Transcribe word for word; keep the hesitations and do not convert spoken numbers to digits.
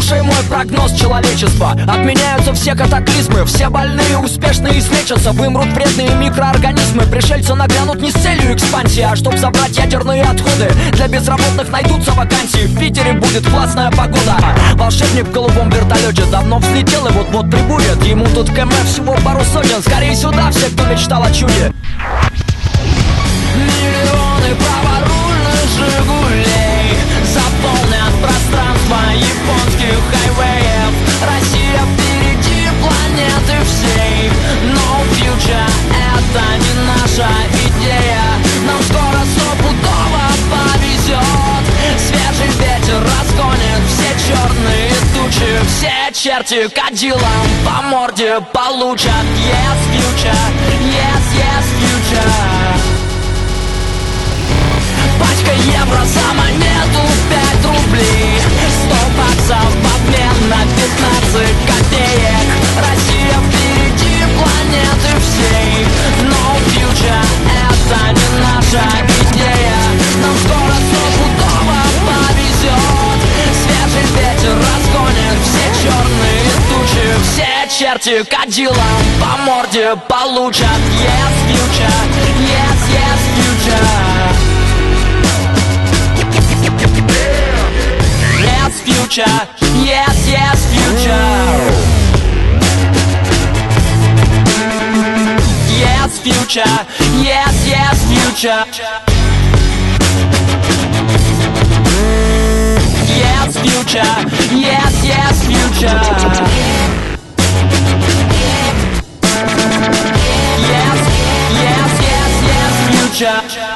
Слушай мой прогноз, человечества. Отменяются все катаклизмы, все больные успешно излечатся. Вымрут вредные микроорганизмы. Пришельцы нагрянут не с целью экспансии, а чтоб забрать ядерные отходы. Для безработных найдутся вакансии. В Питере будет классная погода. Волшебник в голубом вертолете давно взлетел и вот-вот прибудет. Ему тут КМ всего пару сотен. Скорее сюда все, кто мечтал о чуде. Миллионы праворульных «Жигулей» заполнят пространство японских хайвеев. Россия впереди планеты всей. No future — это не наша идея. Нам скоро стопудово повезет. Свежий ветер разгонит все черные тучи. Все черти кадилом по морде получат. Yes, future, yes, yes, future. Пачка евро за монету пять рублей. Сто баксов в обмен на пятнадцать копеек. Россия впереди планеты всей. No future — это не наша идея. Нам скоро стопудово повезет. Свежий ветер разгонит все черные тучи. Все черти кадилом по морде получат. Yes, future, yes, yes, future. Yes, future, yes, yes, future. Yes, future, yes, yes, future. Yes, future, yes, yes, future. Yes, yes, yes, yes, future.